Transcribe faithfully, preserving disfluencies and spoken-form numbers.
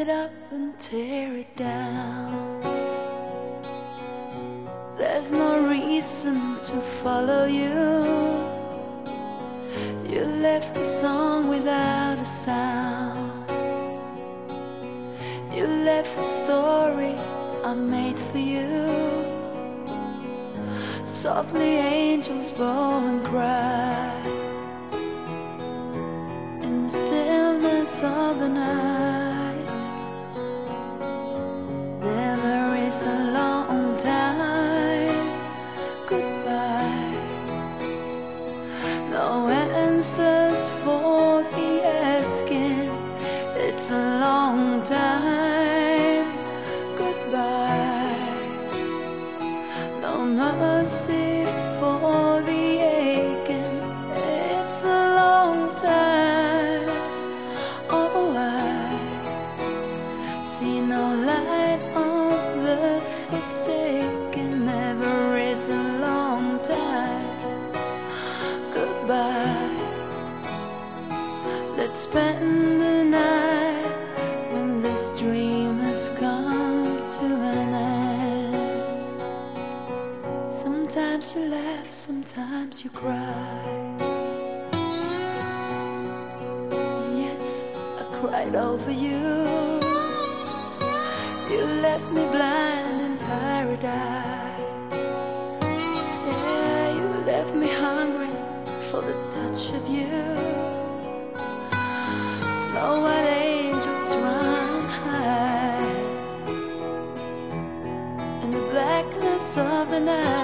it up and tear it down. There's no reason to follow you. You left the song without a sound. You left the story I made for you. Softly angels bow and cry in the stillness of the night. Never is a long time goodbye. No answers for the asking. It's a long time goodbye. No mercy for the aching. It's a long time. Oh, I see no light on the forsaken. Never is a long time goodbye. Let's spend the night when this dream has come to an end. Sometimes you laugh, sometimes you cry. Yes, I cried over you. You left me blind in paradise. Yeah, you left me hungry for the touch of you. Snow-white angels run high in the blackness of the night.